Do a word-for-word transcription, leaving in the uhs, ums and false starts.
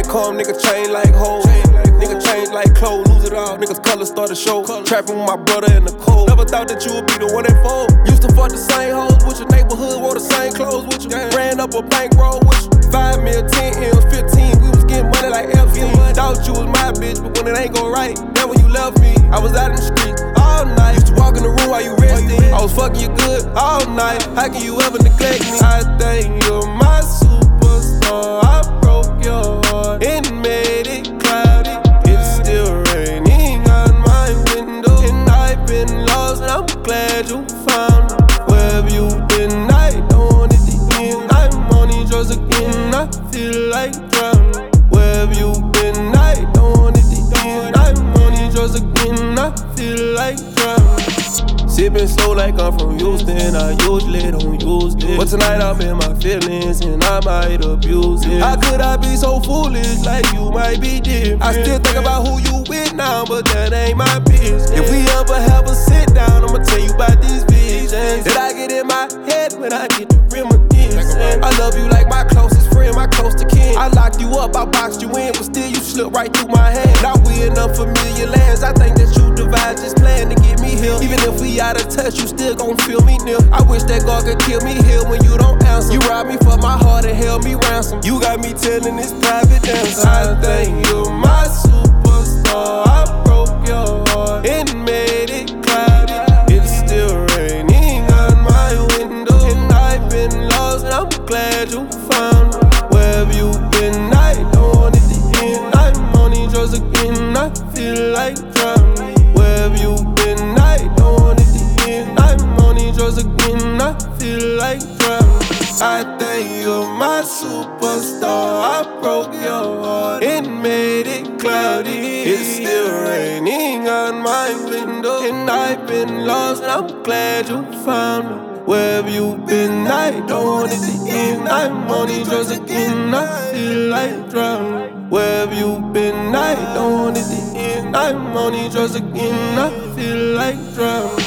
Back home, nigga chain like hoes. Nigga change like clothes, lose it all. Niggas colors start to show. Trapping with my brother in the cold. Never thought that you would be the one that fold. Used to fuck the same hoes with your neighborhood, wore the same clothes with you. Ran up a bankroll with you. Five mil, ten M's, fifteen. We was getting money like Epstein. Thought you was my bitch, but when it ain't go right, then when you left me, I was out in the streets all night. Used to walk in the room while you resting. I was fucking you good all night. How can you ever neglect me? I think you're my superstar. I broke your heart and made it cloudy. It's still raining on my window, and I've been lost, and I'm glad you found me. Where have you been? I don't want it to end. I'm on these drugs again. I feel like drowning. Where have you been? I don't want it to end. I'm on these drugs again. I feel like drowning. Sipping slow like I'm from Houston, I usually don't use it. But tonight I'm in my feelings and I might abuse it. How could I be so foolish, like you might be different? I still think about who you with now, but that ain't my business. If we ever have a sit down, I'ma tell you about these visions that I get in my head when I get to reminiscing. I love you like my closest friend, my close to kin. I locked you up, I boxed you in, but still you slipped right through my hand. Now we in unfamiliar lands, I think that you devised this plan to get me here. Even if we out of touch, you still gon' feel me near. I wish that God could kill me here when you don't answer. You robbed me for my heart and held me ransom. You got me telling this private dance. I think you're my superstar. I broke your heart and made it cloudy. It's still raining on my window, and I've been lost, and I'm glad you found me. Where have you been? I don't want it to end. I'm on these drugs again. I feel like drowning. Where have you been? I don't want it to end. I'm on these drugs again. I feel like drowning. I think you're my superstar. I broke your heart and made it cloudy. It's still raining on my window, and I've been lost, and I'm glad you found me. Where have you been? I don't want it to end. I'm on these drugs again. I feel like drowning. Where have you been? I don't want it to end. I'm on these drugs again. I feel like drowning.